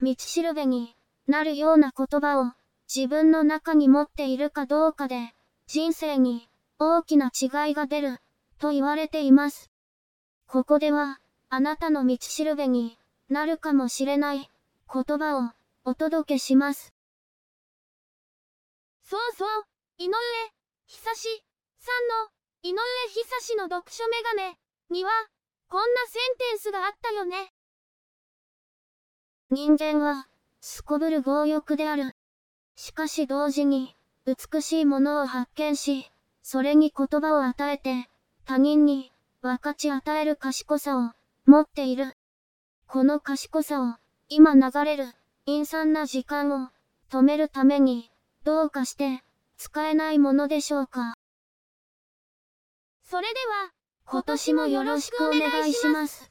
道しるべになるような言葉を自分の中に持っているかどうかで、人生に大きな違いが出ると言われています。ここでは、あなたの道しるべになるかもしれない言葉をお届けします。そうそう、井上久志さんの井上久志の読書メガネには、こんなセンテンスがあったよね。人間は、すこぶる強欲である。しかし同時に、美しいものを発見し、それに言葉を与えて、他人に分かち与える賢さを持っている。この賢さを、今流れる陰惨な時間を止めるために、どうかして使えないものでしょうか。それでは、今年もよろしくお願いします。